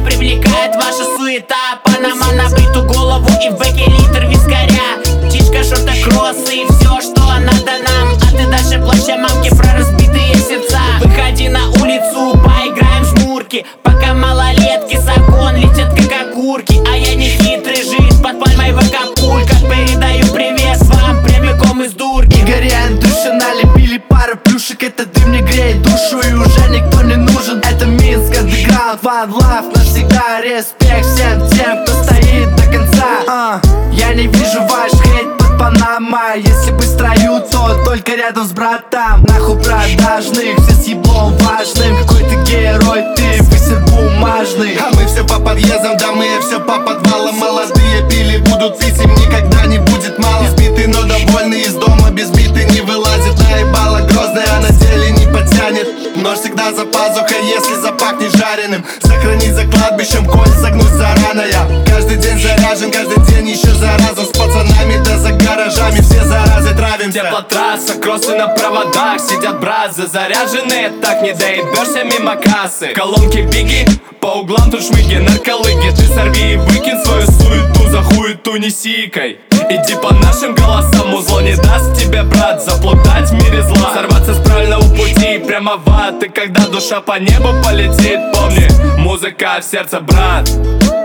привлекает ваша суета. Панама на бриту голову и в бэке литр вискаря. Птичка, шорта, кроссы и все, что надо нам. А ты дальше плача мамки про разбитые сердца. Выходи на улицу, поиграем в жмурки, пока малолетки с окон летят как окурки. А я не хитрый, жизнь под пальмой в Акапулько. Передаю привет вам прямиком из дурки. Горяем души, налепили пару плюшек. Это дым не греет душу и уже никто не нужен. Это Минск, underground, one love. Навсегда респект всем тем, кто стоит до конца. Я не вижу ваш хейт под Панамой. Если бы в строю, то только рядом с братом. Нахуй продажных, все с еблом важным. Какой ты герой, ты высер бумажный. А мы все по подъездам, да мы все по подвалам. Молодые пили, будут пить, им никогда не будет мало. Избитый, но довольный, из дома без биты не вылазит. Наебала грозная, а на деле не потянет. Нож всегда за пазухой, если запахнет жареным. Сохранить за кладбищем, коль загнуть зараная. Каждый день заряжен, каждый день еще зараза. С пацанами да за гаражами, все заразы травимся. Теплотрасса, кроссы на проводах, сидят бразы заряженные, так не доебешься мимо кассы. Колонки биги, по углам тут шмыги, нарколыги. Ты сорви и выкинь свою суету, за хуету не сикай. Иди по нашим голосам, музло не даст тебе, брат, заплутать в мире зла. Сорваться с правильного пути прямо в ад. И когда душа по небу полетит, помни, музыка в сердце, брат.